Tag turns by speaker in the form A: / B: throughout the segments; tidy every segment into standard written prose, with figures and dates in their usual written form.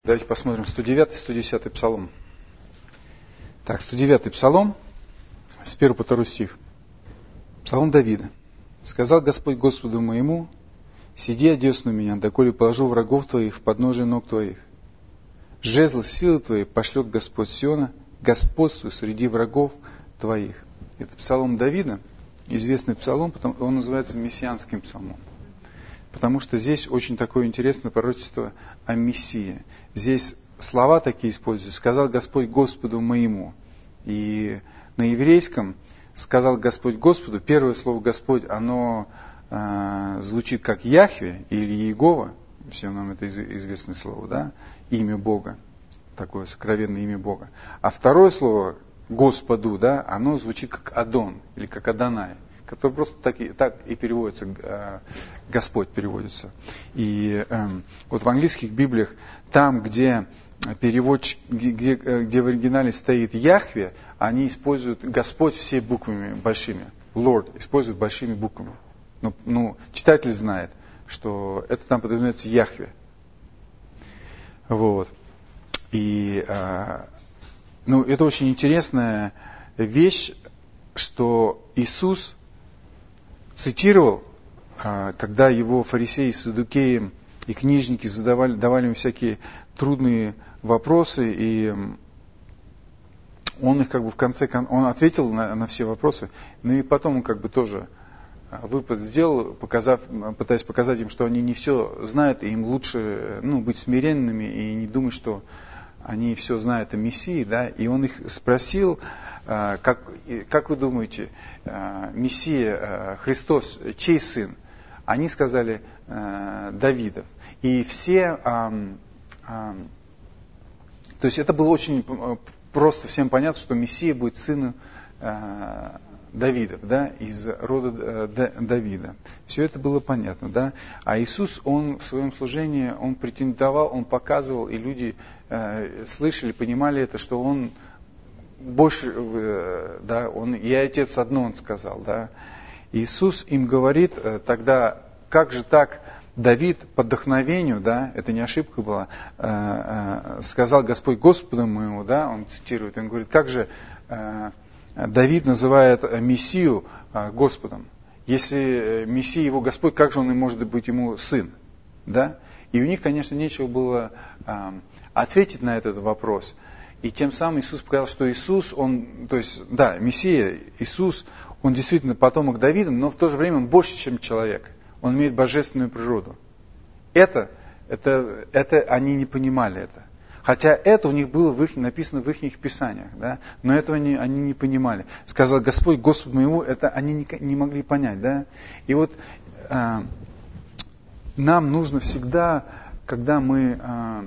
A: Давайте посмотрим 109-110 псалом. Так, 109 псалом, с 1 по 2 стих. Псалом Давида. «Сказал Господь Господу моему, сиди одесну меня, доколе положу врагов твоих в подножие ног твоих. Жезл силы твоей пошлет Господь Сиона, господствуй среди врагов твоих». Это псалом Давида, известный псалом, он называется мессианским псалмом. Потому что здесь очень такое интересное пророчество о Мессии. Здесь слова такие используются. «Сказал Господь Господу моему». И на еврейском «сказал Господь Господу», первое слово «Господь», оно звучит как Яхве или Иегова. Всем нам это известное слово, да? Имя Бога. Такое сокровенное имя Бога. А второе слово «Господу», да, оно звучит как Адон или как Адонай, который просто так и переводится, Господь переводится. И вот в английских Библиях, там, где где в оригинале стоит Яхве, они используют Господь все буквами большими. Lord используют большими буквами. Ну, читатель знает, что это там подразумевается Яхве. Вот. И это очень интересная вещь, что Иисус цитировал, когда его фарисеи, саддукеи и книжники давали ему всякие трудные вопросы, и он их в конце он ответил на все вопросы, но и потом он тоже выпад сделал, пытаясь показать им, что они не все знают, и им лучше быть смиренными и не думать, что они все знают о Мессии, да, и он их спросил, как вы думаете, Мессия, Христос, чей сын? Они сказали, Давидов. И все, то есть это было очень просто всем понятно, что Мессия будет сыном Давидов, да, из рода Давида. Все это было понятно, да. А Иисус, он в своем служении, он претендовал, он показывал, и люди слышали, понимали это, что он больше, да, «Я Отец одно», он сказал, да. Иисус им говорит тогда, как же так, Давид по вдохновению, да, это не ошибка была, сказал Господь Господу моему, да, он цитирует, он говорит, как же Давид называет Мессию Господом. Если Мессия его Господь, как же он и может быть ему сын? Да? И у них, конечно, нечего было ответить на этот вопрос. И тем самым Иисус показал, что Иисус, Мессия, Иисус, он действительно потомок Давида, но в то же время он больше, чем человек. Он имеет божественную природу. Это они не понимали это. Хотя это у них было написано в их писаниях, да? Но этого они не понимали. Сказал Господь Господу моему, это они не могли понять. Да? И вот нам нужно всегда, когда нам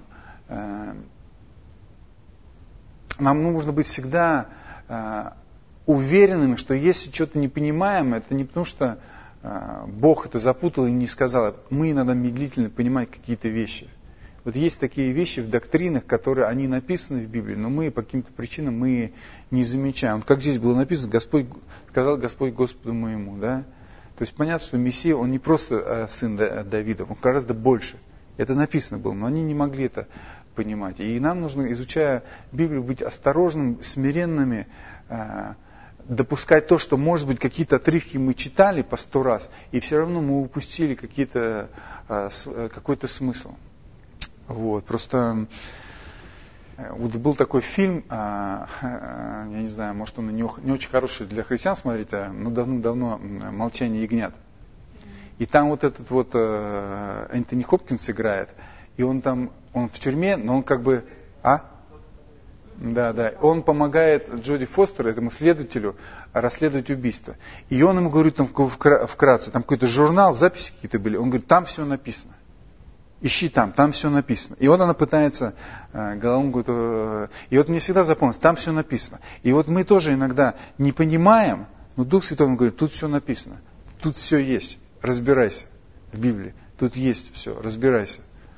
A: нужно быть всегда уверенными, что если что-то не понимаем, это не потому что Бог это запутал и не сказал. Мы иногда медлительно понимаем какие-то вещи. Вот есть такие вещи в доктринах, которые они написаны в Библии, но мы по каким-то причинам мы не замечаем. Как здесь было написано, сказал Господь Господу моему, да? То есть понятно, что Мессия, он не просто сын Давида, он гораздо больше. Это написано было, но они не могли это понимать. И нам нужно, изучая Библию, быть осторожным, смиренными, допускать то, что, может быть, какие-то отрывки мы читали по 100 раз, и все равно мы упустили какой-то смысл. Вот, просто вот был такой фильм, я не знаю, может он не очень хороший для христиан смотреть, но давным-давно «Молчание ягнят». И там вот этот Энтони Хопкинс играет, и он в тюрьме, но он Да, он помогает Джоди Фостер, этому следователю, расследовать убийство. И он ему говорит вкратце, там какой-то журнал, записи какие-то были, он говорит, там все написано. Ищи там все написано. И вот она пытается, головой говорит, и вот мне всегда запомнилось, там все написано. И вот мы тоже иногда не понимаем, но Дух Святой говорит, тут все написано, тут все есть, разбирайся в Библии, тут есть все, разбирайся.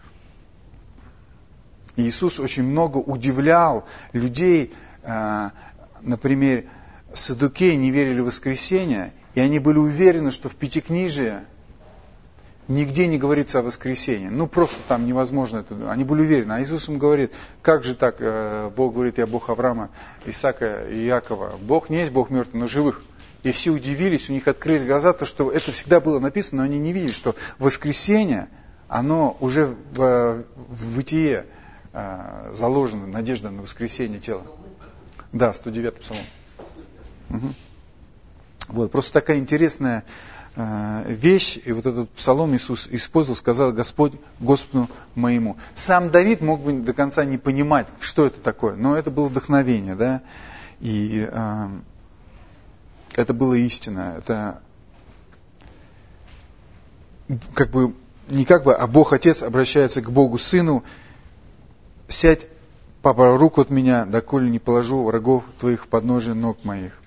A: И Иисус очень много удивлял людей, например, саддукеи не верили в воскресение, и они были уверены, что в Пятикнижии Нигде не говорится о воскресении. Ну, просто там невозможно это. Они были уверены. А Иисус им говорит, как же так? Бог говорит, я Бог Авраама, Исаака и Иакова. Бог не есть Бог мертвых, но живых. И все удивились, у них открылись глаза, то, что это всегда было написано, но они не видели, что воскресенье, оно уже в бытие заложено, надежда на воскресенье тела. Да, 109-й псалом. Угу. Вот, просто такая интересная вещь, и вот этот псалом Иисус использовал, сказал: Господь Господу моему. Сам Давид мог бы до конца не понимать, что это такое, но это было вдохновение, да, и это было истина, это как бы, не как бы, а Бог Отец обращается к Богу Сыну: сядь, папа, руку от меня, доколе не положу врагов твоих в подножие ног моих.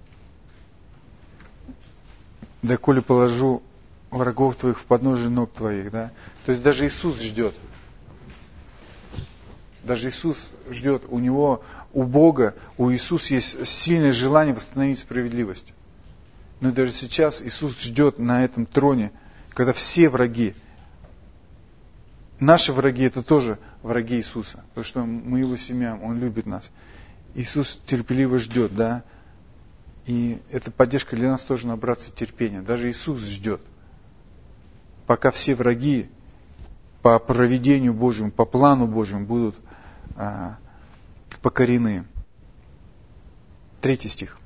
A: Доколе положу врагов твоих в подножие ног твоих, да. То есть даже Иисус ждет. Даже Иисус ждет. У него, у Бога, у Иисуса есть сильное желание восстановить справедливость. Но даже сейчас Иисус ждет на этом троне, когда все враги, наши враги, это тоже враги Иисуса. Потому что мы Его семья, Он любит нас. Иисус терпеливо ждет, да. И это поддержка для нас тоже набраться терпения. Даже Иисус ждет, пока все враги по провидению Божьему, по плану Божьему будут покорены. 3 стих.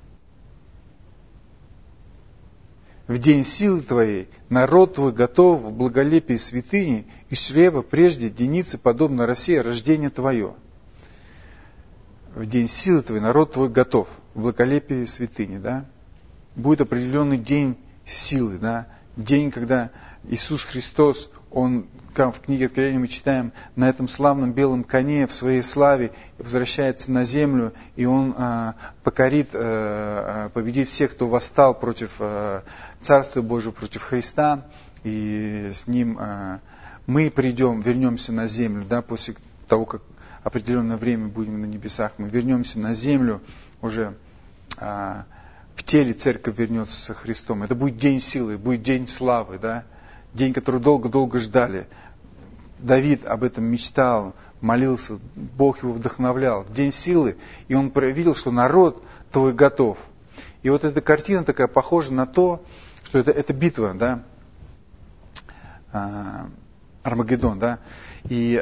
A: В день силы твоей народ твой готов в благолепии святыни, из чрева прежде деницы, подобно росе, рождение твое. В день силы твоей народ твой готов в благолепии святыни, да. Будет определенный день силы, да. День, когда Иисус Христос, Он, как в книге Откровения мы читаем, на этом славном белом коне в своей славе возвращается на землю, и Он покорит, победит всех, кто восстал против Царства Божьего, против Христа, и с Ним мы придем, вернемся на землю, да, после того, как определенное время будем на небесах, мы вернемся на землю, уже в теле церковь вернется со Христом. Это будет день силы, будет день славы, да? День, который долго-долго ждали. Давид об этом мечтал, молился, Бог его вдохновлял. День силы, и он проявил, что народ твой готов. И вот эта картина такая похожа на то, что это битва, да? Армагеддон, да? И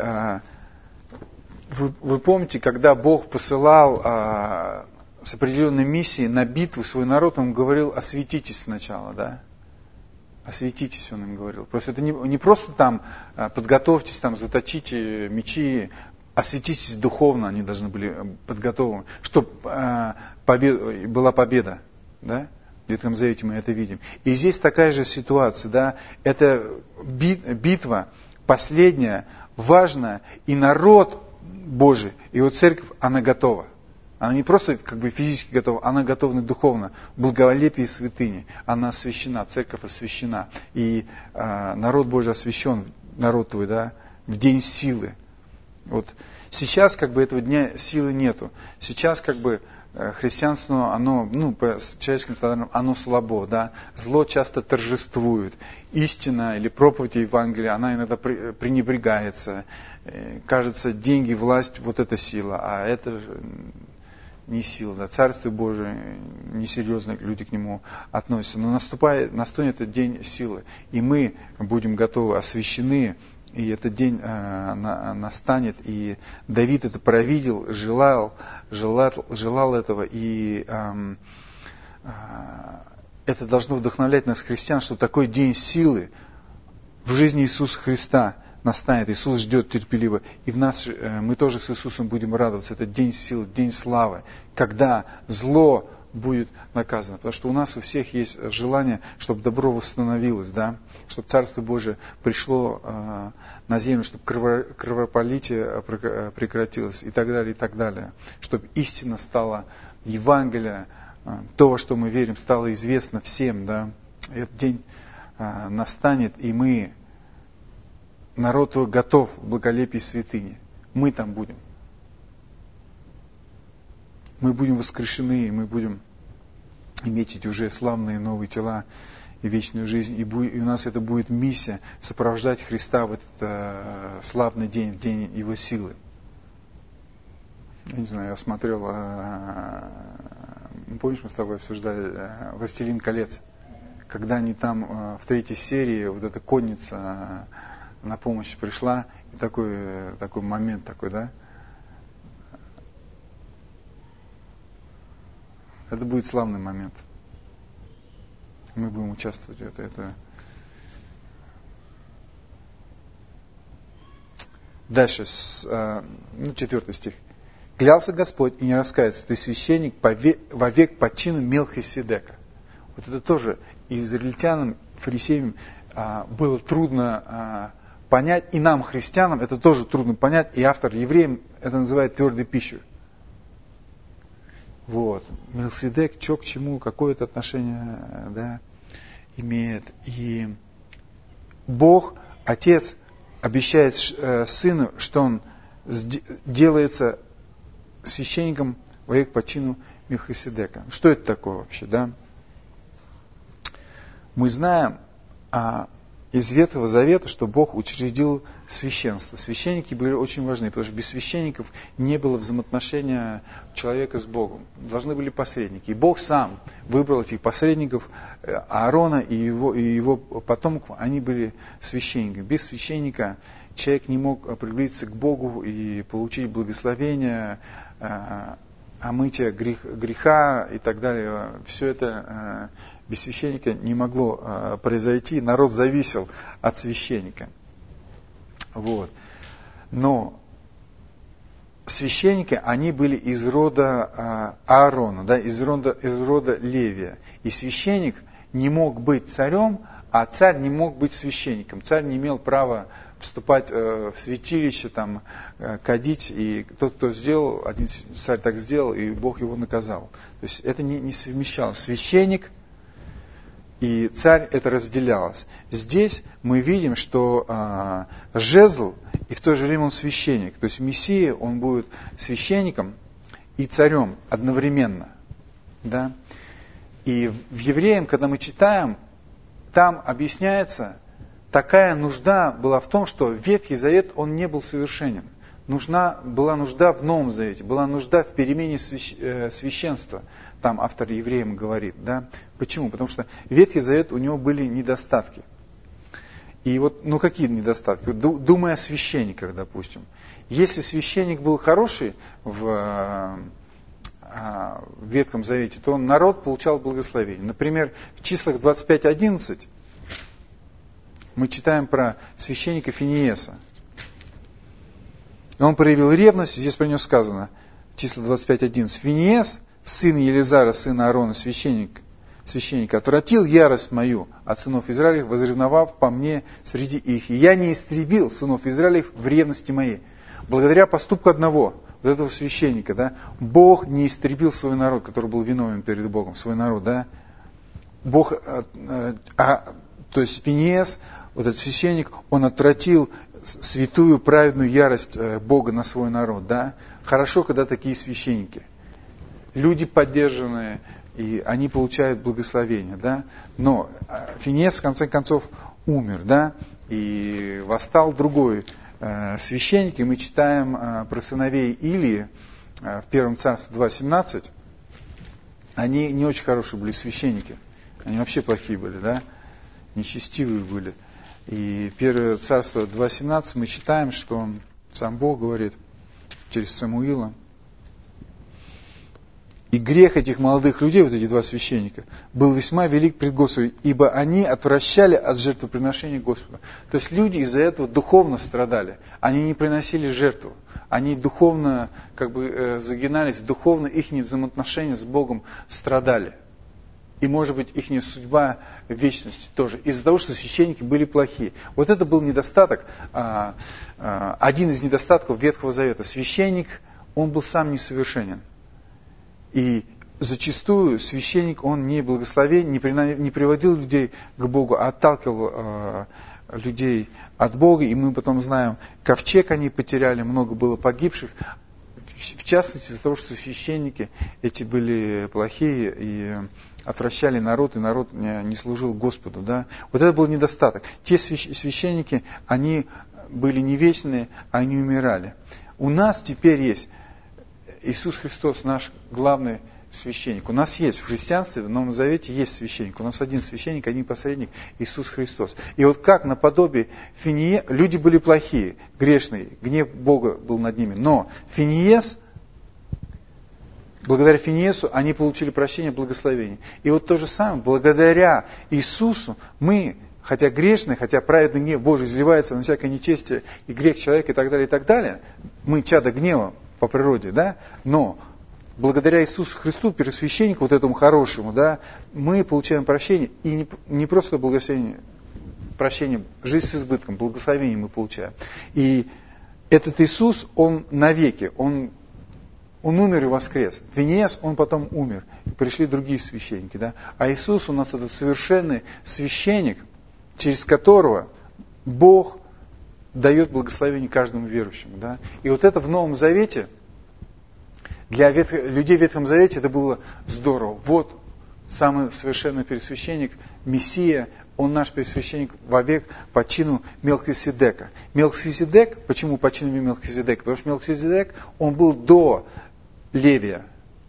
A: вы помните, когда Бог посылал с определенной миссией на битву свой народ, Он говорил: осветитесь сначала, да? Осветитесь, Он им говорил. Просто это не просто там подготовьтесь, там заточите мечи, осветитесь духовно, они должны были подготовлены, чтобы была победа, да? В Ветхом Завете мы это видим. И здесь такая же ситуация, да? Это битва последняя, важная, и народ Божий, и вот церковь, она готова. Она не просто как бы физически готова, она готова духовно. В благолепии святыни. Она освящена, церковь освящена. И народ Божий освящен, народ твой, да, в день силы. Вот сейчас как бы этого дня силы нету. Сейчас как бы христианство, оно, по человеческим стандартам, оно слабо, да. Зло часто торжествует. Истина или проповедь Евангелия, она иногда пренебрегается. Кажется, деньги, власть, вот это сила, а это не сила, да. Царство Божие, несерьезно люди к нему относятся. Но настанет этот день силы, и мы будем готовы, освящены, и этот день настанет. И Давид это провидел, желал этого, и это должно вдохновлять нас, христиан, что такой день силы в жизни Иисуса Христа настанет. Иисус ждет терпеливо. И мы тоже с Иисусом будем радоваться. Это день силы, день славы, когда зло будет наказано. Потому что у нас у всех есть желание, чтобы добро восстановилось, да? Чтобы Царство Божие пришло на землю, чтобы кровопролитие прекратилось и так далее, и так далее. Чтобы истина стала, Евангелие, то, во что мы верим, стало известно всем, да? Этот день настанет, и мы, народ твой, готов в благолепии святыни. Мы там будем. Мы будем воскрешены, и мы будем иметь эти уже славные новые тела. и вечную жизнь. И у нас это будет миссия сопровождать Христа в этот славный день, в день Его силы. Я не знаю, я смотрел, помнишь, мы с тобой обсуждали «Властелин колец», когда они там в 3-й серии, вот эта конница на помощь пришла, и такой момент такой, да? Это будет славный момент. Мы будем участвовать в это. Дальше, 4 стих. «Клялся Господь и не раскается, ты священник вовек по чину Мелхиседека». Вот это тоже израильтянам, фарисеям было трудно понять, и нам, христианам, это тоже трудно понять, и автор евреям это называет твердой пищей. Вот. Мелхиседек, что к чему, какое-то отношение, да, имеет. И Бог, Отец, обещает Сыну, что Он делается священником вовек по чину Мелхиседека. Что это такое вообще, да? Мы знаем из Ветхого Завета, что Бог учредил священство. Священники были очень важны, потому что без священников не было взаимоотношения человека с Богом. Должны были посредники. И Бог сам выбрал этих посредников, Аарона и его потомков, они были священниками. Без священника человек не мог приблизиться к Богу и получить благословение, омытие греха и так далее. Все это без священника не могло произойти. Народ зависел от священника. Вот. Но священники, они были из рода Аарона, да, из рода Левия. И священник не мог быть царем, а царь не мог быть священником. Царь не имел права вступать в святилище, там, кадить. И тот, кто сделал, один царь так сделал, и Бог его наказал. То есть это не совмещалось. Священник и царь это разделялось. Здесь мы видим, что жезл, и в то же время он священник. То есть Мессия, он будет священником и царем одновременно. Да? И в Евреям, когда мы читаем, там объясняется, такая нужда была в том, что Ветхий Завет, он не был совершенен. Была нужда в Новом Завете, была нужда в перемене священства. Там автор Евреям говорит. Да? Почему? Потому что Ветхий Завет, у него были недостатки. И вот, какие недостатки? Думая о священниках, допустим. Если священник был хороший в Ветхом Завете, то народ получал благословение. Например, в числах 25:11 мы читаем про священника Финиеса. Он проявил ревность, здесь про него сказано, числа 25:11. Финиес, сын Елизара, сына Аарона, священника, отвратил ярость мою от сынов Израилев, возревновав по мне среди их. И я не истребил сынов Израилев в ревности моей. Благодаря поступку одного, вот этого священника, да, Бог не истребил свой народ, который был виновен перед Богом, свой народ, да. Бог, то есть Финиес, вот этот священник, он отвратил святую, праведную ярость Бога на свой народ, да. Хорошо, когда такие священники. Люди поддержанные, и они получают благословение, да. Но Финиес, в конце концов, умер, да. И восстал другой священник, и мы читаем про сыновей Илии в 1 Царстве 2:17. Они не очень хорошие были священники. Они вообще плохие были, да. Нечестивые были. И 1 Царство 2:17 мы читаем, что сам Бог говорит через Самуила. И грех этих молодых людей, вот эти два священника, был весьма велик пред Господом, ибо они отвращали от жертвоприношения Господа. То есть люди из-за этого духовно страдали. Они не приносили жертву. Они духовно загинались, духовно их взаимоотношения с Богом страдали. И, может быть, их судьба в вечности тоже. Из-за того, что священники были плохие. Вот это был недостаток, один из недостатков Ветхого Завета. Священник, он был сам несовершенен. И зачастую священник, он не благословен, не приводил людей к Богу, а отталкивал людей от Бога. И мы потом знаем, ковчег они потеряли, много было погибших. В частности, из-за того, что священники эти были плохие и отвращали народ, и народ не служил Господу. Да? Вот это был недостаток. Те священники, они были не вечные, они умирали. У нас теперь есть Иисус Христос, наш главный священник. У нас есть в христианстве, в Новом Завете есть священник. У нас один священник, один посредник, Иисус Христос. И вот как наподобие Финиеса, люди были плохие, грешные, гнев Бога был над ними. Но Финиес, благодаря Финиесу, они получили прощение, благословение. И вот то же самое, благодаря Иисусу мы, хотя грешные, хотя праведный гнев Божий изливается на всякое нечестие и грех человека и так далее, мы чадо гнева по природе, да, но благодаря Иисусу Христу, первосвященнику, вот этому хорошему, да, мы получаем прощение, и не просто благословение, прощение, жизнь с избытком, благословение мы получаем. И этот Иисус, Он навеки, Он умер и воскрес. Финиес, он потом умер. И пришли другие священники, да. А Иисус у нас этот совершенный священник, через которого Бог дает благословение каждому верующему, да. И вот это в Новом Завете, для людей в Ветхом Завете это было здорово. Вот самый совершенный первосвященник, Мессия, он наш первосвященник вовек по чину Мелхиседека. Мелхиседек, почему по чину Мелхиседека? Потому что Мелхиседек, он был до Левия.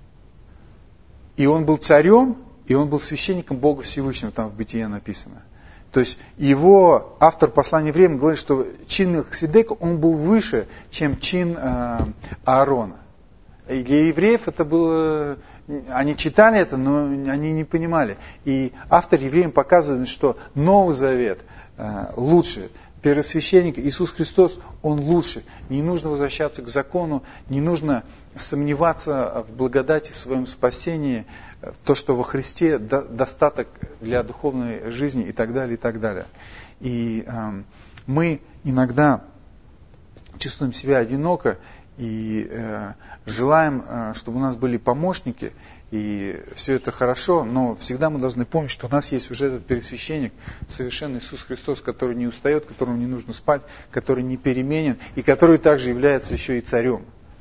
A: И он был царем, и он был священником Бога Всевышнего, там в Бытие написано. То есть его, автор послания евреям говорит, что чин Мелхиседека, он был выше, чем чин Аарона. И для евреев это было, они читали это, но они не понимали. И автор евреям показывает, что Новый Завет лучше. Первосвященник Иисус Христос, Он лучше. Не нужно возвращаться к закону, не нужно сомневаться в благодати, в своем спасении, то, что во Христе достаток для духовной жизни и так далее, и так далее. И мы иногда чувствуем себя одиноко, и желаем, чтобы у нас были помощники, и все это хорошо, но всегда мы должны помнить, что у нас есть уже этот первосвященник, совершенный Иисус Христос, который не устает, которому не нужно спать, который не переменен, и который также является еще и царем.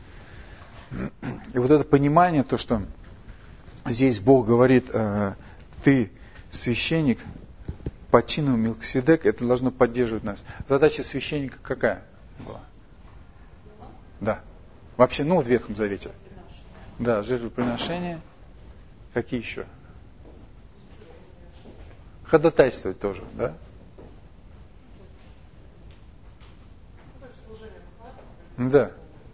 A: И вот это понимание, то, что здесь Бог говорит, ты священник по чину Мелхиседека, это должно поддерживать нас. Задача священника какая была? Да. Вообще, в Ветхом Завете. Да, жертвоприношение. Какие еще? Ходатайствовать тоже, да? Да.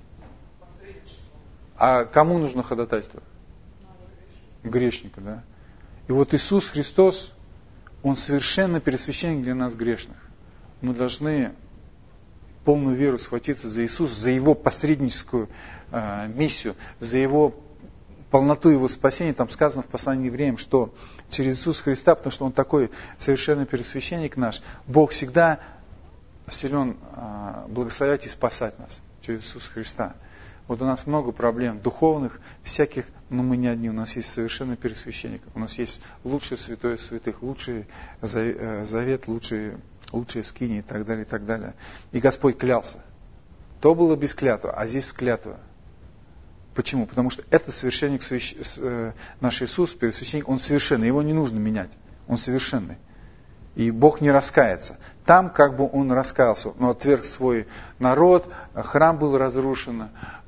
A: А кому нужно ходатайство? Грешнику, да. И вот Иисус Христос, Он совершенно первосвященник для нас грешных. Мы должны полную веру схватиться за Иисуса, за Его посредническую миссию, за Его полноту Его спасения. Там сказано в послании евреям, что через Иисуса Христа, потому что Он такой совершенный первосвященник наш, Бог всегда силен благословлять и спасать нас через Иисуса Христа. Вот у нас много проблем духовных, всяких, но мы не одни. У нас есть совершенный первосвященник. У нас есть лучший святой святых, лучший завет, лучшие скини и так далее, и так далее. И Господь клялся. То было без клятвы, а здесь клятва. Почему? Потому что это священник, наш Иисус, первосвященник, Он совершенный, Его не нужно менять. Он совершенный. И Бог не раскается. Там как бы Он раскаялся, но отверг свой народ, храм был разрушен.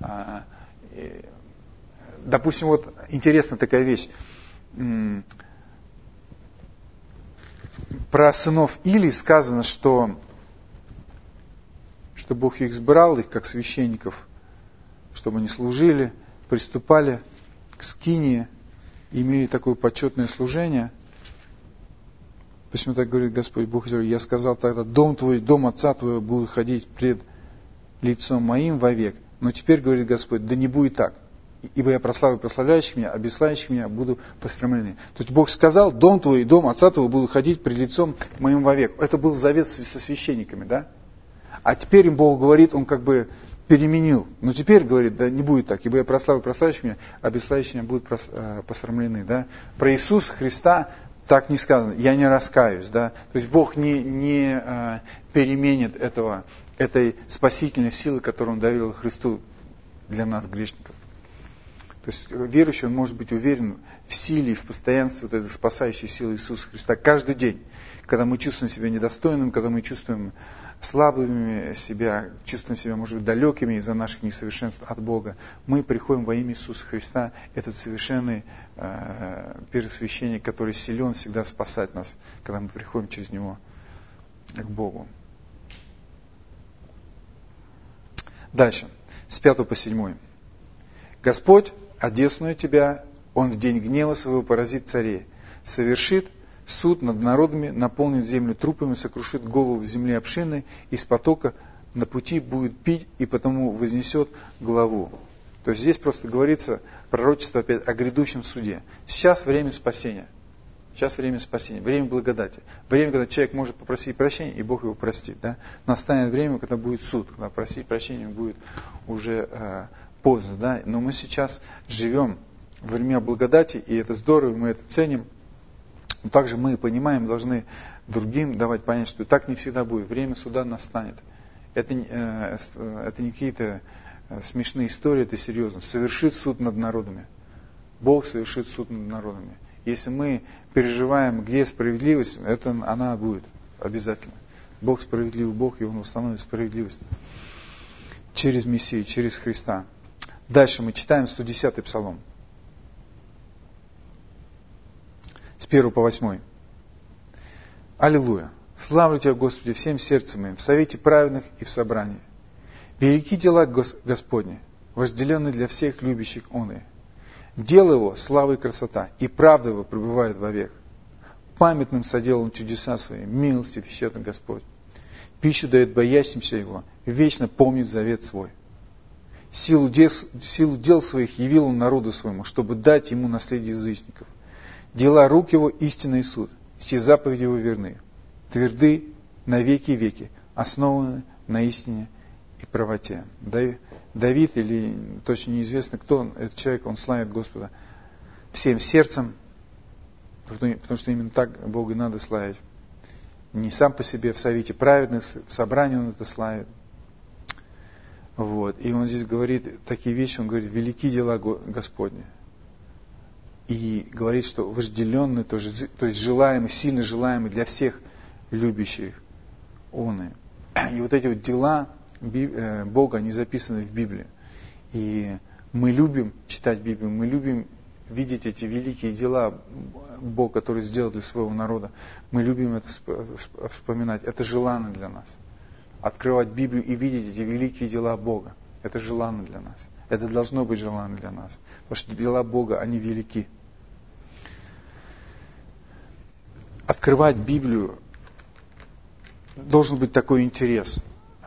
A: Допустим, вот интересная такая вещь. Про сынов Илии сказано, что Бог их избрал, их как священников, чтобы они служили, приступали к скинии, имели такое почетное служение. Почему так говорит Господь Бог Израиля? Я сказал тогда, дом твой, дом отца твоего будут ходить пред лицом моим вовек. Но теперь, говорит Господь, да не будет так. Ибо я прославлю прославляющих меня, а бесславящих меня буду посрамлены. То есть Бог сказал, дом твой и дом отца твоего будут ходить пред лицом моим вовек. Это был завет со священниками, да? А теперь им Бог говорит, Он как бы переменил. Но теперь говорит, да не будет так. Ибо я прославлю прославляющих меня, а бесславящих меня будут посрамлены, да? Про Иисуса Христа так не сказано, я не раскаюсь, да? То есть Бог не переменит этой спасительной силы, которую Он доверил Христу для нас, грешников. То есть верующий, он может быть уверен в силе и в постоянстве вот этой спасающей силы Иисуса Христа каждый день. Когда мы чувствуем себя недостойным, когда мы чувствуем слабыми себя, чувствуем себя, может быть, далекими из-за наших несовершенств от Бога, мы приходим во имя Иисуса Христа, этот совершенный первосвященник, который силен всегда спасать нас, когда мы приходим через Него к Богу. Дальше, с 5 по 7. Господь одесную тебя, Он в день гнева своего поразит царей, совершит суд над народами, наполнит землю трупами, сокрушит голову в земле обширной, из потока на пути будет пить, и потому вознесет главу. То есть здесь просто говорится пророчество опять о грядущем суде. Сейчас время спасения. Сейчас время спасения, время благодати. Время, когда человек может попросить прощения, и Бог его простит. Да? Настанет время, когда будет суд, когда просить прощения будет уже поздно. Да? Но мы сейчас живем во время благодати, и это здорово, мы это ценим. Но также мы понимаем, должны другим давать понять, что так не всегда будет. Время суда настанет. Это не какие-то смешные истории, это серьезно. Совершит суд над народами. Бог совершит суд над народами. Если мы переживаем, где справедливость, это она будет обязательно. Бог справедливый Бог, и Он восстановит справедливость через Мессию, через Христа. Дальше мы читаем 110-й псалом. С 1 по 8. Аллилуйя! Славлю Тебя, Господи, всем сердцем моим, в совете праведных и в собрании. Велики дела Господни, вожделенные для всех любящих Он. Дело Его, слава и красота, и правда Его пребывает вовек. Памятным соделал Он чудеса Свои, милости вещает Господь. Пищу дает боящимся Его, вечно помнит завет Свой. Силу дел Своих явил Он народу Своему, чтобы дать Ему наследие язычников. Дела рук Его истинный суд, все заповеди Его верны, тверды на веки веки, основаны на истине и правоте. Давид, или точно неизвестно кто он, этот человек, он славит Господа всем сердцем, потому что именно так Бога и надо славить. Не сам по себе, в совете праведных, в собрании он это славит. Вот. И он здесь говорит такие вещи, он говорит, велики дела Господни. И говорит, что вожделенный, то есть желаемый, сильно желаемый для всех любящих Он. И вот эти вот дела Бога, они записаны в Библии. И мы любим читать Библию, мы любим видеть эти великие дела Бога, который сделал для своего народа. Мы любим это вспоминать. Это желанно для нас. Открывать Библию и видеть эти великие дела Бога. Это желанно для нас. Это должно быть желанно для нас. Потому что дела Бога, они велики. Открывать Библию должен быть такой интерес.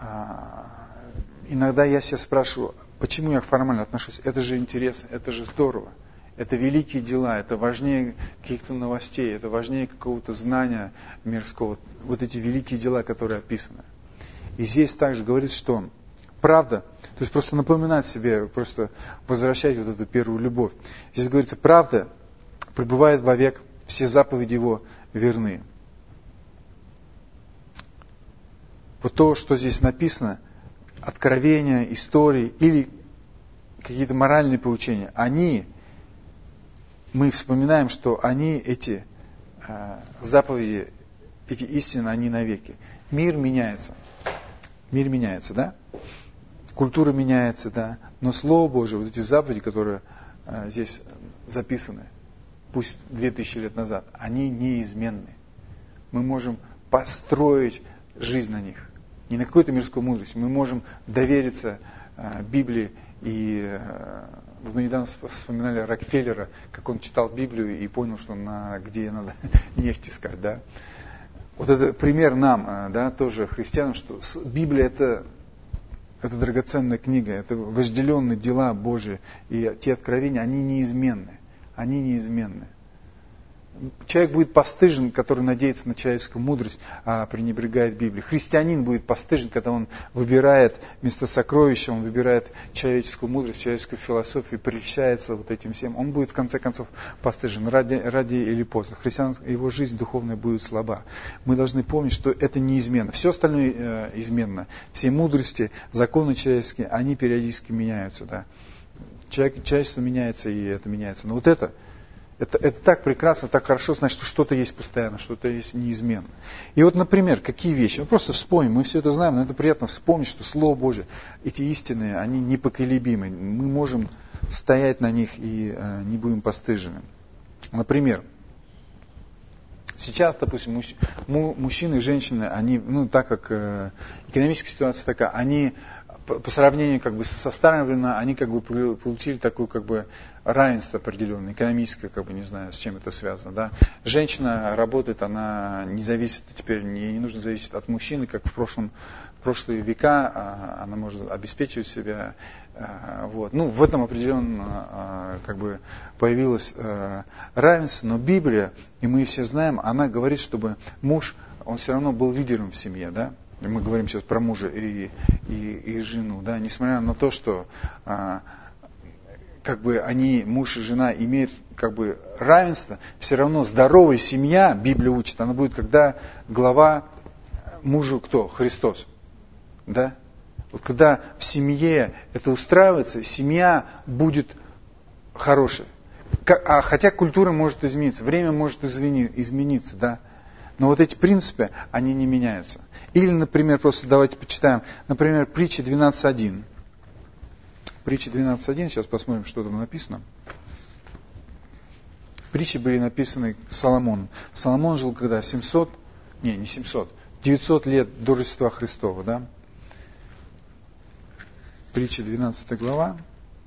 A: Иногда я себя спрашиваю, почему я формально отношусь? Это же интересно, это же здорово. Это великие дела, это важнее каких-то новостей, это важнее какого-то знания мирского. Вот эти великие дела, которые описаны. И здесь также говорится, что правда, то есть просто напоминать себе, просто возвращать вот эту первую любовь. Здесь говорится, правда пребывает вовек, все заповеди Его верны. Вот то, что здесь написано, откровения, истории или какие-то моральные поучения, мы вспоминаем, что они, эти заповеди, эти истины, они навеки. Мир меняется, да? Культура меняется, да? Но Слово Божие, вот эти заповеди, которые здесь записаны, пусть 2000 лет назад, они неизменны. Мы можем построить жизнь на них. Не на какой-то мирской мудрости. Мы можем довериться Библии. И мы недавно вспоминали Рокфеллера, как он читал Библию и понял, что где надо нефть искать. Да? Вот это пример нам, да, тоже христианам, что Библия это драгоценная книга, это вожделенные дела Божьи. И те откровения, они неизменны. Они неизменны. Человек будет постыжен, который надеется на человеческую мудрость, а пренебрегает Библией. Христианин будет постыжен, когда он выбирает вместо сокровища, он выбирает человеческую мудрость, человеческую философию, прельщается вот этим всем. Он будет в конце концов постыжен ради или поздно. Его жизнь духовная будет слаба. Мы должны помнить, что это неизменно. Все остальное изменно. Все мудрости, законы человеческие, они периодически меняются. Да. Человечество меняется, и это меняется. Но вот это так прекрасно, так хорошо знать, что что-то есть постоянно, что-то есть неизменно. И вот, например, какие вещи? Просто вспомним, мы все это знаем, но это приятно вспомнить, что Слово Божие, эти истины, они непоколебимы. Мы можем стоять на них и не будем постыжены. Например, сейчас, допустим, мужчины и женщины, они, так как экономическая ситуация такая, они по сравнению со старым временем, они получили такое равенство определенное, экономическое, не знаю, с чем это связано. Да? Женщина работает, она не зависит, теперь не нужно зависеть от мужчины, как в прошлые века, она может обеспечивать себя. Вот. В этом определенно появилось равенство, но Библия, и мы все знаем, она говорит, чтобы муж, он все равно был лидером в семье, да? Мы говорим сейчас про мужа и жену, да, несмотря на то, что они, муж и жена, имеют равенство, все равно здоровая семья, Библия учит, она будет, когда глава мужу кто? Христос. Да? Вот когда в семье это устраивается, семья будет хорошей. Хотя культура может измениться, время может измениться, да. Но вот эти принципы, они не меняются. Или, например, просто давайте почитаем, например, притча 12.1. Притча 12.1, сейчас посмотрим, что там написано. Притчи были написаны Соломоном. Соломон жил когда? 900 лет до Рождества Христова, да? Притча 12 глава,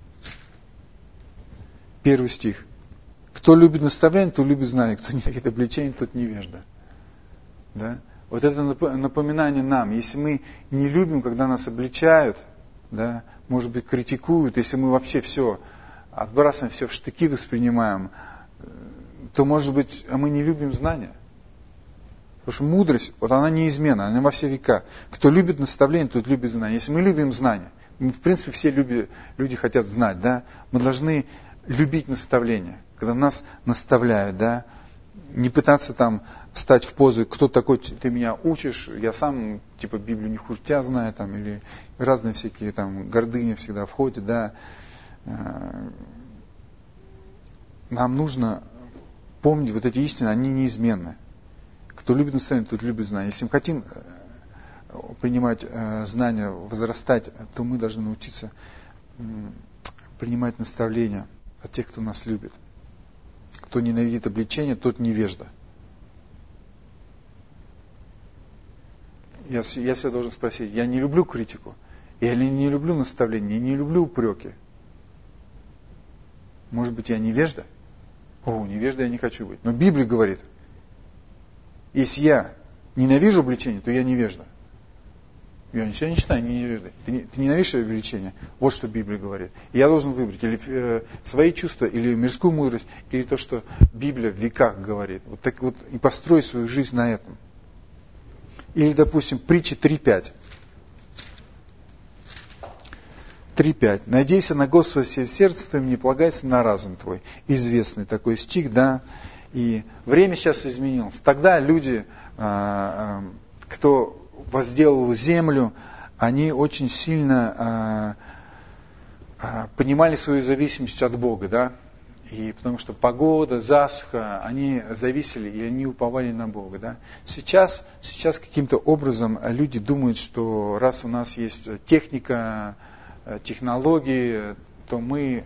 A: 1 стих. Кто любит наставление, то любит знание, кто ненавидит обличение, тот невежда. Да? Вот это напоминание нам. Если мы не любим, когда нас обличают, да, может быть, критикуют, если мы вообще все отбрасываем, все в штыки воспринимаем, то, может быть, мы не любим знания. Потому что мудрость, вот она неизменна, она во все века. Кто любит наставление, тот любит знания. Если мы любим знания, в принципе, все люди хотят знать, да, мы должны любить наставление, когда нас наставляют, да, не пытаться там встать в позу, кто такой, ты меня учишь, я сам, Библию не хуже тебя знаю, там, или разные всякие там гордыни всегда входят, да. Нам нужно помнить вот эти истины, они неизменны. Кто любит наставление, тот любит знания. Если мы хотим принимать знания, возрастать, то мы должны научиться принимать наставления от тех, кто нас любит. Кто ненавидит обличение, тот невежда. Я себя должен спросить, я не люблю критику, я не люблю наставления, я не люблю упреки. Может быть, я невежда? Невежда я не хочу быть. Но Библия говорит, если я ненавижу обличение, то я невежда. Я ничего не считаю невеждой. Ты ненавидишь обличение? Вот что Библия говорит. И я должен выбрать или свои чувства, или мирскую мудрость, или то, что Библия в веках говорит. Вот так вот и построй свою жизнь на этом. Или, допустим, притча 3.5. 3.5. «Надейся на Господа всем сердцем твоим, не полагайся на разум твой». Известный такой стих, да. И время сейчас изменилось. Тогда люди, кто возделал землю, они очень сильно понимали свою зависимость от Бога, да. И потому что погода, засуха, они зависели и они уповали на Бога. Да? Сейчас каким-то образом люди думают, что раз у нас есть техника, технологии, то мы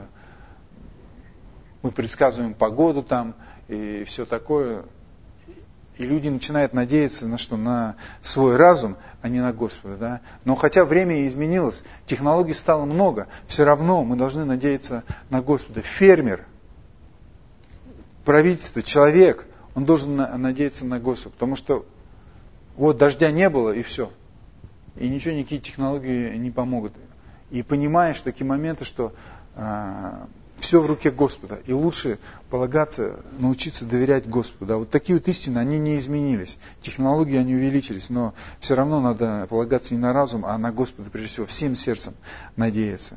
A: предсказываем погоду там и все такое. И люди начинают надеяться на что? На свой разум, а не на Господа. Да? Но хотя время изменилось, технологий стало много, все равно мы должны надеяться на Господа. Фермер, правительство, человек, он должен надеяться на Господа. Потому что вот дождя не было, и все. И ничего, никакие технологии не помогут. И понимаешь в такие моменты, что Все в руке Господа. И лучше полагаться, научиться доверять Господу. Да, вот такие вот истины, они не изменились. Технологии, они увеличились, но все равно надо полагаться не на разум, а на Господа, прежде всего, всем сердцем надеяться.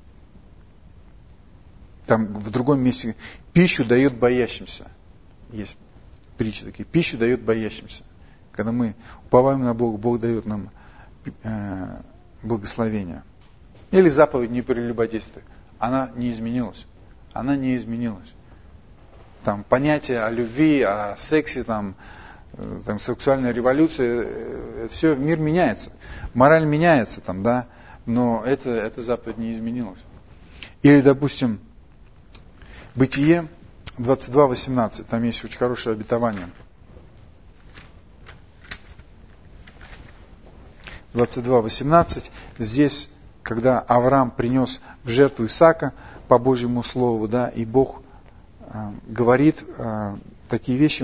A: Там в другом месте пищу дает боящимся. Есть притчи такие. Пищу дает боящимся. Когда мы уповаем на Бога, Бог дает нам благословение. Или заповедь «не прелюбодействуй». Она не изменилась. Она не изменилась. Там понятие о любви, о сексе, там сексуальная революция, все, мир меняется. Мораль меняется, там, да, но эта заповедь не изменилась. Или, допустим, Бытие 22:18, там есть очень хорошее обетование. 22:18, здесь, когда Авраам принес в жертву Исаака по Божьему слову, да, и Бог говорит такие вещи,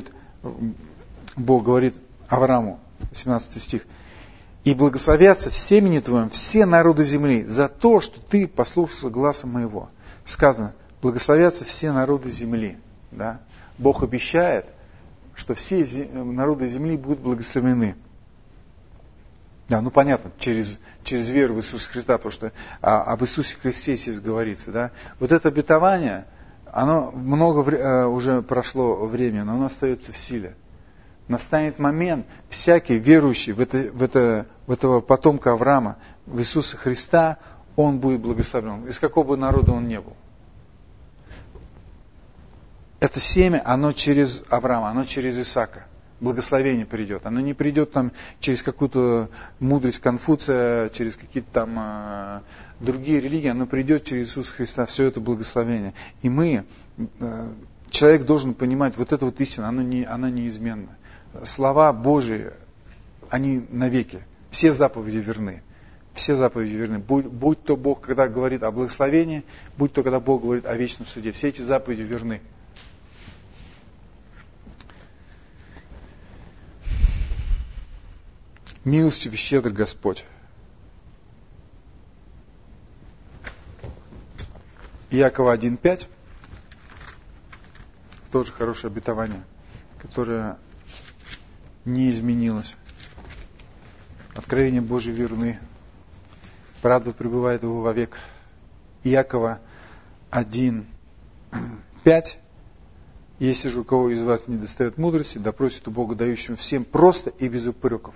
A: Бог говорит Аврааму, 17 стих, «И благословятся в семени твоем все народы земли за то, что ты послушался гласа моего». Сказано, благословятся все народы земли. Да? Бог обещает, что все народы земли будут благословены. Да, ну понятно, через веру в Иисуса Христа, потому что об Иисусе Христе здесь говорится. Да? Вот это обетование, оно много уже прошло время, но оно остается в силе. Настанет момент, всякий верующий в этого потомка Авраама, в Иисуса Христа, он будет благословен. Из какого бы народа он ни был. Это семя, оно через Авраама, оно через Исаака. Благословение придет. Оно не придет там через какую-то мудрость Конфуция, через какие-то там другие религии. Оно придет через Иисуса Христа. Все это благословение. И человек должен понимать, вот эта вот истина, она неизменна. Слова Божии, они навеки. Все заповеди верны. Все заповеди верны. Будь то Бог, когда говорит о благословении, будь то, когда Бог говорит о вечном суде. Все эти заповеди верны. Милостив и щедр Господь. Иакова 1:5. Тоже хорошее обетование, которое не изменилось. Откровения Божьи верны. Правда пребывает его вовек. Иакова 1:5. Если же у кого из вас не достает мудрости, да просит у Бога, дающего всем просто и без упреков.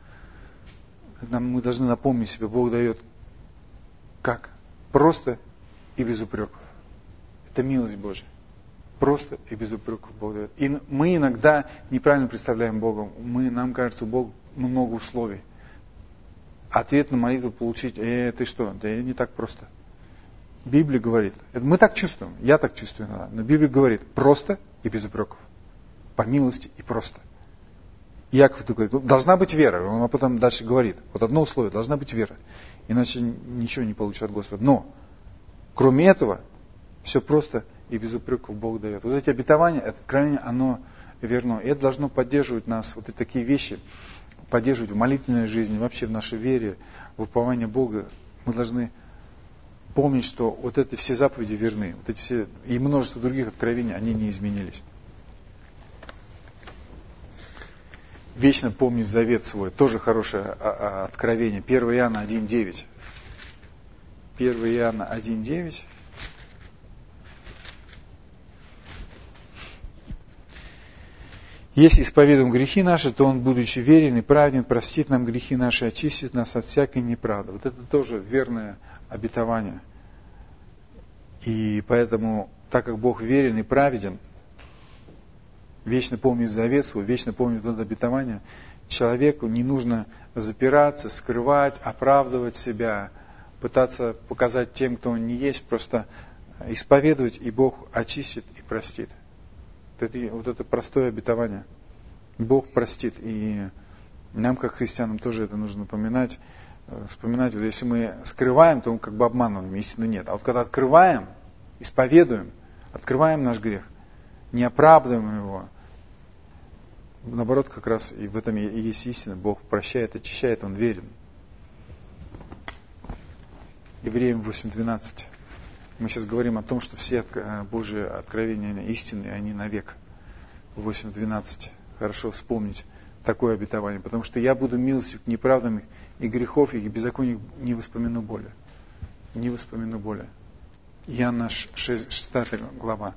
A: Мы должны напомнить себе, Бог дает как? Просто и без упреков. Это милость Божья. Просто и без упреков Бог дает. И мы иногда неправильно представляем Бога. Нам кажется, у Бога много условий. Ответ на молитву получить, ты что? Да не так просто. Библия говорит, мы так чувствуем, я так чувствую иногда, но Библия говорит просто и без упреков. По милости и просто. Иаков говорит, должна быть вера. Он потом дальше говорит, вот одно условие, должна быть вера. Иначе ничего не получишь от Господа. Но, кроме этого, все просто и без упреков Бог дает. Вот эти обетования, это откровение, оно верно. И это должно поддерживать нас, вот и такие вещи, поддерживать в молитвенной жизни, вообще в нашей вере, в уповании Бога. Мы должны помнить, что вот эти все заповеди верны. Вот эти все, и множество других откровений, они не изменились. Вечно помнить завет свой. Тоже хорошее откровение. 1 Иоанна 1:9. 1 Иоанна 1:9. Если исповедуем грехи наши, то Он, будучи верен и праведен, простит нам грехи наши, очистит нас от всякой неправды. Вот это тоже верное обетование. И поэтому, так как Бог верен и праведен, вечно помнит завет свой, вечно помнит это обетование, человеку не нужно запираться, скрывать, оправдывать себя, пытаться показать тем, кто он не есть, просто исповедовать, и Бог очистит и простит. Вот это простое обетование. Бог простит. И нам, как христианам, тоже это нужно напоминать, вспоминать. Вот если мы скрываем, то мы как бы обманываем, истины нет. А вот когда открываем, исповедуем, открываем наш грех, не оправдываем его, наоборот, как раз и в этом и есть истина. Бог прощает, очищает, Он верен. Евреям 8:12. Мы сейчас говорим о том, что все Божьи откровения истинные, они навек. 8:12. Хорошо вспомнить такое обетование. Потому что я буду милостив к неправдам их, и грехов их, и беззаконий не воспомяну более. Не воспомяну более. Иоанна 6 глава.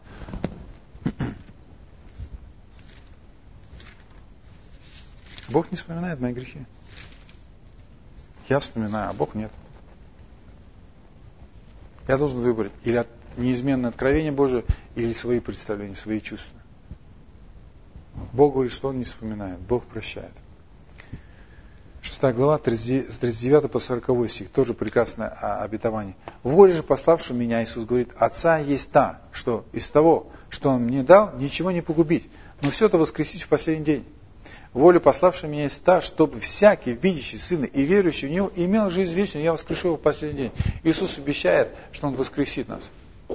A: Бог не вспоминает мои грехи. Я вспоминаю, а Бог нет. Я должен выбрать или неизменное откровение Божие, или свои представления, свои чувства. Бог говорит, что Он не вспоминает, Бог прощает. 6 глава, с 39 по 40 стих, тоже прекрасное обетование. В воле же пославшего меня, Иисус говорит, Отца есть та, что из того, что Он мне дал, ничего не погубить, но все это воскресить в последний день. Воля пославшего меня есть та, чтобы всякий, видящий Сына и верующий в Него, имел жизнь вечную, я воскрешу его в последний день. Иисус обещает, что Он воскресит нас.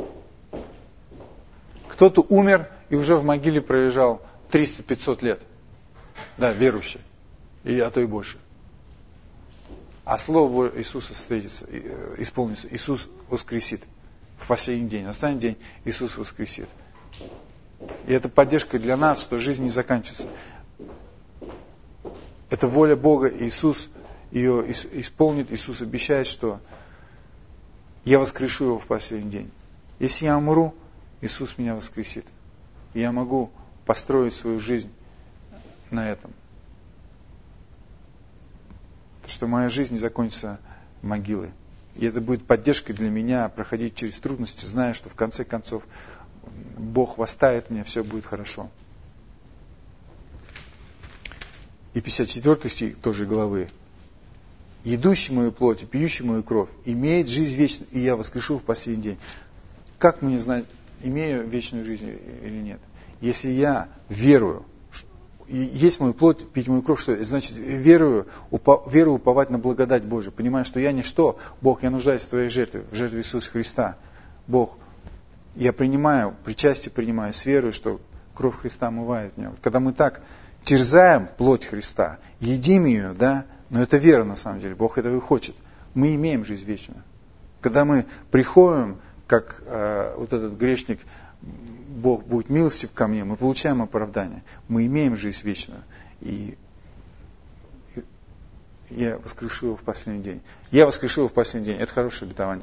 A: Кто-то умер и уже в могиле пролежал 300-500 лет. Да, верующий. А то и больше. А Слово Иисуса исполнится. Иисус воскресит в последний день. Настанет день, Иисус воскресит. И это поддержка для нас, что жизнь не заканчивается. Это воля Бога, Иисус ее исполнит. Иисус обещает, что я воскрешу его в последний день. Если я умру, Иисус меня воскресит. И я могу построить свою жизнь на этом. Потому что моя жизнь не закончится могилой. И это будет поддержкой для меня проходить через трудности, зная, что в конце концов Бог восставит меня, все будет хорошо. И 54 стих тоже главы. «Едущий мою плоть и пьющий мою кровь имеет жизнь вечную, и я воскрешу в последний день». Как мне знать, имею вечную жизнь или нет? Если я верую, есть мою плоть, пить мою кровь, что это? Значит, верую уповать на благодать Божию, понимая, что я ничто, Бог, я нуждаюсь в Твоей жертве, в жертве Иисуса Христа. Бог, я принимаю, причастие принимаю с верой, что кровь Христа омывает меня. Вот когда мы так терзаем плоть Христа, едим ее, да, но это вера на самом деле, Бог этого и хочет. Мы имеем жизнь вечную. Когда мы приходим, как вот этот грешник, Бог будет милостив ко мне, мы получаем оправдание, мы имеем жизнь вечную. И я воскрешу его в последний день. Я воскрешу его в последний день. Это хорошее обетование.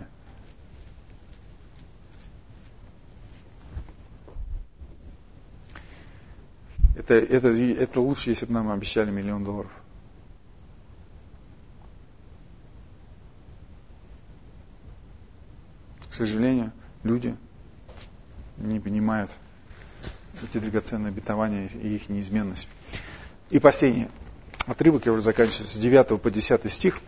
A: Это лучше, если бы нам обещали $1 миллион. К сожалению, люди не понимают эти драгоценные обетования и их неизменность. И последний отрывок, я уже заканчиваю, с 9 по 10 стих.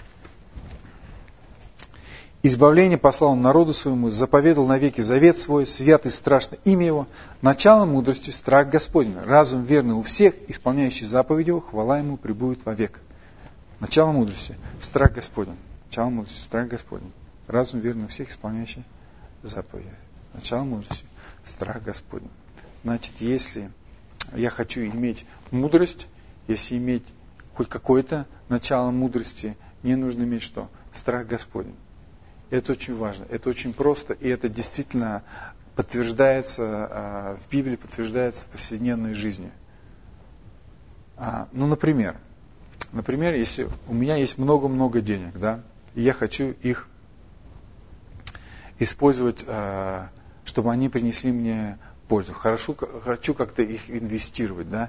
A: «Избавление послал он народу своему, заповедал навеки завет свой, свят и страшно имя его, начало мудрости, страх Господень, разум верный у всех, исполняющий заповеди его, хвала ему пребудет вовек». Начало мудрости, страх Господень. Начало мудрости, страх Господень. Разум верный у всех, исполняющий заповеди. Начало мудрости, страх Господень. Значит, если я хочу иметь мудрость, если иметь хоть какое-то начало мудрости, мне нужно иметь что? Страх Господень. Это очень важно, это очень просто, и это действительно подтверждается в Библии, подтверждается в повседневной жизни. Ну, например, если у меня есть много-много денег, да, и я хочу их использовать, чтобы они принесли мне пользу. Хочу как-то их инвестировать, да.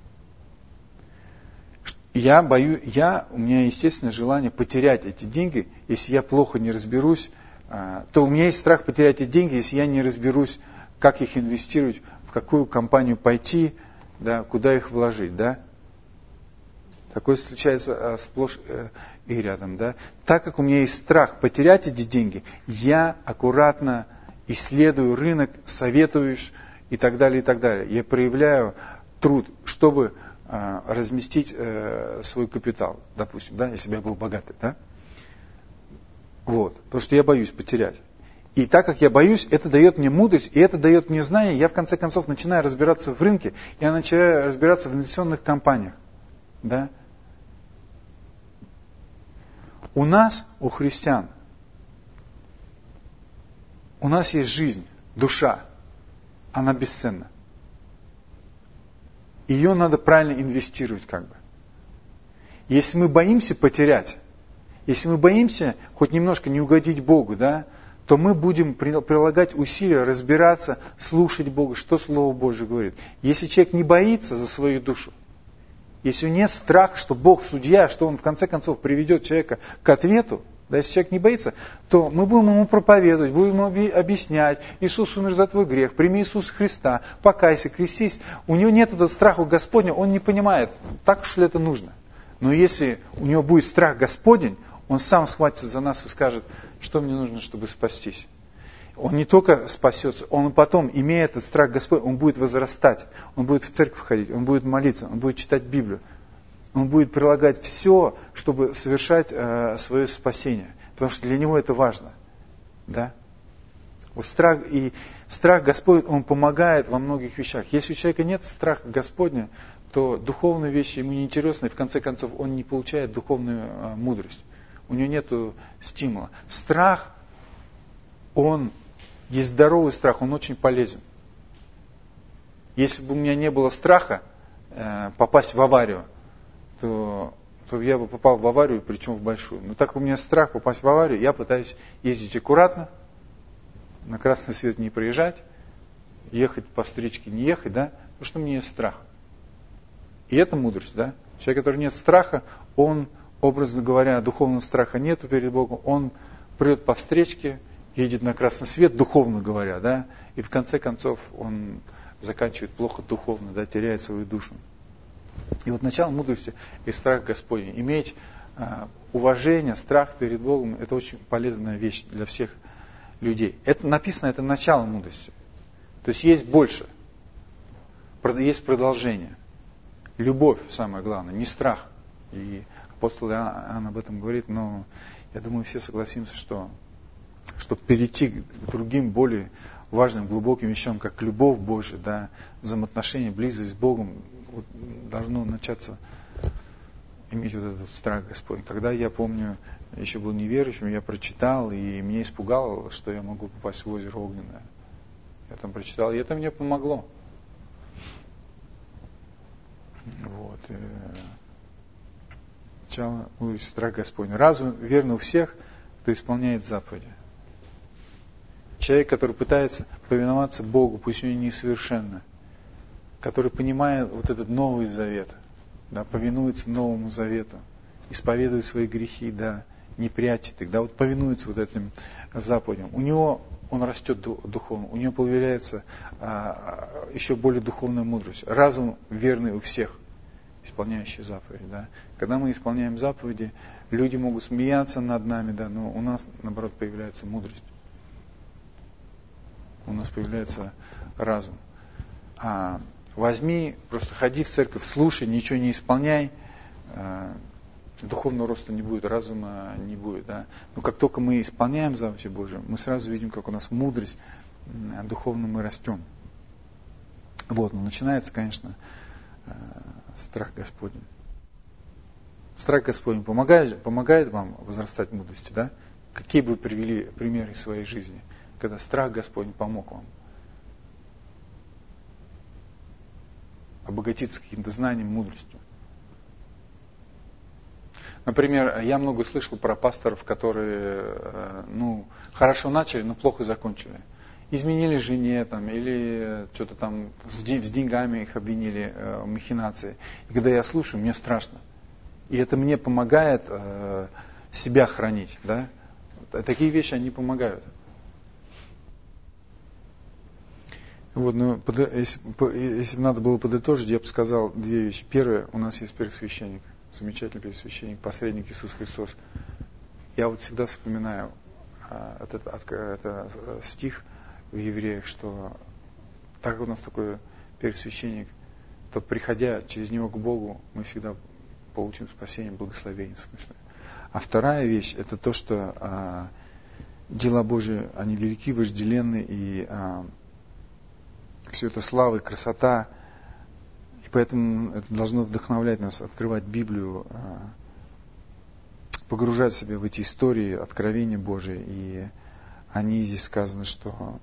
A: У меня естественное желание потерять эти деньги, если я плохо не разберусь, то у меня есть страх потерять эти деньги, если я не разберусь, как их инвестировать, в какую компанию пойти, да, куда их вложить, да. Такое случается сплошь и рядом, да. Так как у меня есть страх потерять эти деньги, я аккуратно исследую рынок, советуюсь и так далее, и так далее. Я проявляю труд, чтобы разместить свой капитал, допустим, да, если бы я был богатый, да. Вот, потому что я боюсь потерять. И так как я боюсь, это дает мне мудрость, и это дает мне знания, я в конце концов начинаю разбираться в рынке, я начинаю разбираться в инвестиционных компаниях, да. У нас, у христиан, у нас есть жизнь, душа, она бесценна. Ее надо правильно инвестировать как бы. Если мы боимся потерять, если мы боимся хоть немножко не угодить Богу, да, то мы будем прилагать усилия разбираться, слушать Бога, что Слово Божье говорит. Если человек не боится за свою душу, если нет страха, что Бог судья, что Он в конце концов приведет человека к ответу, да, если человек не боится, то мы будем ему проповедовать, будем ему объяснять: Иисус умер за твой грех, прими Иисуса Христа, покайся, крестись. У него нет этого страха Господня, он не понимает, так уж ли это нужно. Но если у него будет страх Господень, он сам схватится за нас и скажет: что мне нужно, чтобы спастись. Он не только спасется, он потом, имея этот страх Господень, он будет возрастать, он будет в церковь ходить, он будет молиться, он будет читать Библию. Он будет прилагать все, чтобы совершать свое спасение. Потому что для него это важно. Да? Вот страх Господень, он помогает во многих вещах. Если у человека нет страха Господня, то духовные вещи ему неинтересны, и в конце концов он не получает духовную мудрость. У него нет стимула. Страх, есть здоровый страх, он очень полезен. Если бы у меня не было страха попасть в аварию, то я бы попал в аварию, причем в большую. Но так как у меня страх попасть в аварию, я пытаюсь ездить аккуратно, на красный свет не проезжать, ехать по встречке не ехать, да, потому что у меня есть страх. И это мудрость, да. Человек, который нет страха, он, образно говоря, духовного страха нету перед Богом, он прет по встречке, едет на красный свет, духовно говоря, да, и в конце концов он заканчивает плохо духовно, да, теряет свою душу. И вот начало мудрости и страх Господень. Иметь уважение, страх перед Богом, это очень полезная вещь для всех людей. Это написано, это начало мудрости. То есть есть больше, есть продолжение. Любовь самое главное, не страх. И апостол Иоанн об этом говорит, но я думаю, все согласимся, что чтобы перейти к другим более важным, глубоким вещам, как любовь Божия, да, взаимоотношения, близость с Богом, вот, должно начаться иметь вот этот страх Господень. Когда я помню, еще был неверующим, я прочитал, и меня испугало, что я могу попасть в озеро огненное. Я там прочитал, и это мне помогло. Вот. Сначала страх Господень. Разум верно у всех, кто исполняет заповеди. Человек, который пытается повиноваться Богу, пусть он и несовершенно, который понимает вот этот Новый Завет, да, повинуется Новому Завету, исповедует свои грехи, да, не прячет их, да, вот повинуется вот этим заповедям. У него он растет духовно, у него появляется еще более духовная мудрость. Разум верный у всех, исполняющий заповеди. Да. Когда мы исполняем заповеди, люди могут смеяться над нами, да, но у нас, наоборот, появляется мудрость. У нас появляется разум. Возьми, просто ходи в церковь, слушай, ничего не исполняй, духовного роста не будет, разума не будет. Да. Но как только мы исполняем заповеди Божьи, мы сразу видим, как у нас мудрость, духовно мы растем. Вот, но начинается, конечно, страх Господень. Страх Господень помогает вам возрастать в мудрости, да? Какие бы вы привели примеры из своей жизни, когда страх Господень помог вам обогатиться каким-то знанием, мудростью? Например, я много слышал про пасторов, которые хорошо начали, но плохо закончили. Изменили жене там, или что-то там с деньгами их обвинили в махинации. И когда я слушаю, мне страшно. И это мне помогает себя хранить. Да? Такие вещи, они помогают. Вот, если бы надо было подытожить, я бы сказал две вещи. Первое, у нас есть первосвященник, замечательный первосвященник, посредник Иисус Христос. Я вот всегда вспоминаю этот стих в Евреях, что так как у нас такой первосвященник, то приходя через него к Богу, мы всегда получим спасение, благословение в смысле. А вторая вещь, это то, что дела Божьи, они велики, вожделенны, и все это слава и красота, и поэтому это должно вдохновлять нас открывать Библию, погружать себя в эти истории, откровения Божьи и они здесь сказаны, что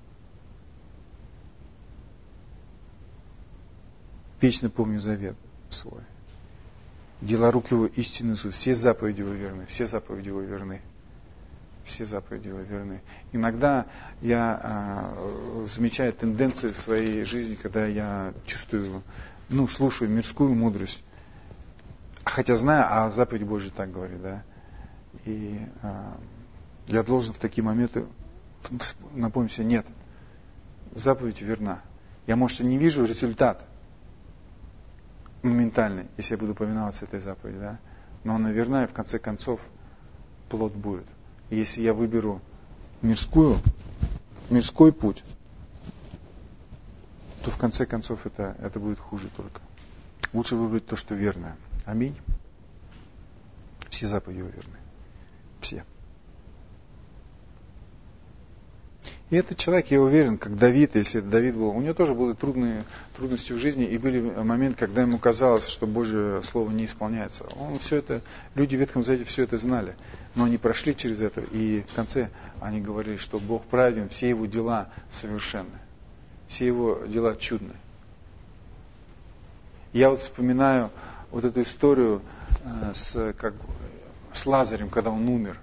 A: вечно помню завет свой. Дела рук его истинны суть. Все заповеди его верны. Все заповеди его верны. Все заповеди его верны. Иногда я замечаю тенденцию в своей жизни, когда я чувствую, слушаю мирскую мудрость, хотя знаю, а заповедь Божья так говорит, да. И я должен в такие моменты напомнить себе, нет, заповедь верна. Я, может, и не вижу результат моментальный, если я буду повиноваться этой заповеди, да, но она верна, и в конце концов плод будет. И если я выберу мирской путь, то в конце концов это будет хуже только. Лучше выбрать то, что верное. Аминь. Все заповеди его верны. Все. И этот человек, я уверен, как Давид, если это Давид был, у него тоже были трудности в жизни, и были моменты, когда ему казалось, что Божье Слово не исполняется. Люди в Ветхом Завете все это знали, но они прошли через это, и в конце они говорили, что Бог праведен, все его дела совершенны, все его дела чудны. Я вспоминаю эту историю с Лазарем, когда он умер.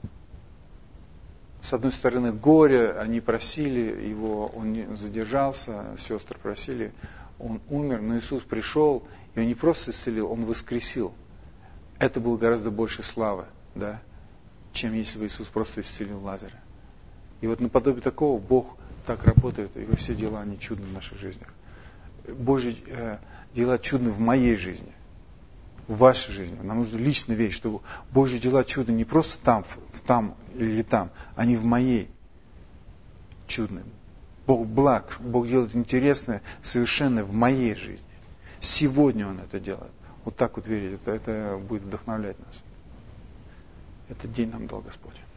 A: С одной стороны, горе, они просили его, он не задержался, сестры просили, он умер, но Иисус пришел, и он не просто исцелил, он воскресил. Это было гораздо больше славы, да, чем если бы Иисус просто исцелил Лазаря. И наподобие такого Бог так работает, и во все дела они чудны в наших жизнях. Божьи дела чудны в моей жизни, в вашей жизни. Нам нужно лично верить, что Божьи дела чудны не просто там или там, они в моей чудны. Бог благ, Бог делает интересное, совершенное в моей жизни. Сегодня Он это делает. Вот так верить, это будет вдохновлять нас. Этот день нам дал Господь.